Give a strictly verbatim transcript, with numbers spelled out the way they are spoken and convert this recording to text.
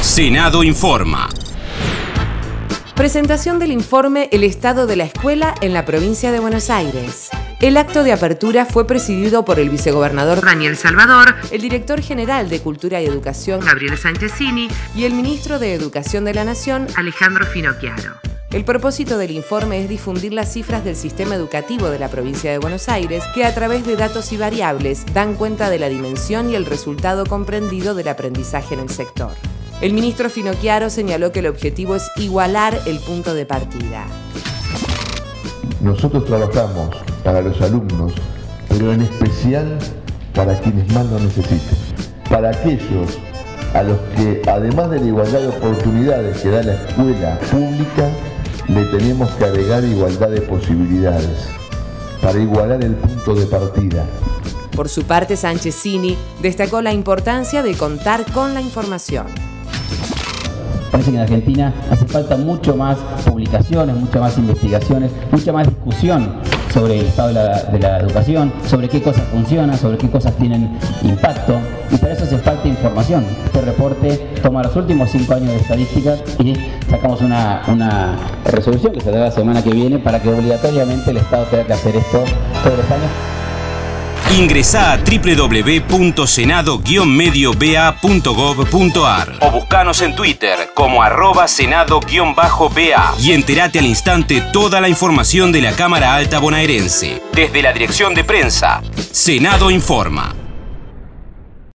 Senado informa. Presentación del informe El estado de la escuela en la provincia de Buenos Aires. El acto de apertura fue presidido por el vicegobernador Daniel Salvador, el director general de Cultura y Educación Gabriel Sanchezini y el ministro de Educación de la Nación Alejandro Finocchiaro. El propósito del informe es difundir las cifras del sistema educativo de la provincia de Buenos Aires, que a través de datos y variables dan cuenta de la dimensión y el resultado comprendido del aprendizaje en el sector. El ministro Finocchiaro señaló que el objetivo es igualar el punto de partida. Nosotros trabajamos para los alumnos, pero en especial para quienes más lo necesiten. Para aquellos a los que, además de la igualdad de oportunidades que da la escuela pública, le tenemos que agregar igualdad de posibilidades, para igualar el punto de partida. Por su parte, Sanchezini destacó la importancia de contar con la información. Parece que en Argentina hace falta mucho más publicaciones, muchas más investigaciones, mucha más discusión sobre el estado de la, de la educación, sobre qué cosas funcionan, sobre qué cosas tienen impacto, y para eso hace falta información. Este reporte toma los últimos cinco años de estadísticas y sacamos una, una resolución que se dará la semana que viene para que obligatoriamente el Estado tenga que hacer esto todos los años. Ingresá a doble u doble u doble u punto senado guion medio b a punto gov punto a r o buscanos en Twitter como arroba senado guion bajo b a y entérate al instante toda la información de la Cámara Alta bonaerense. Desde la dirección de prensa, Senado informa.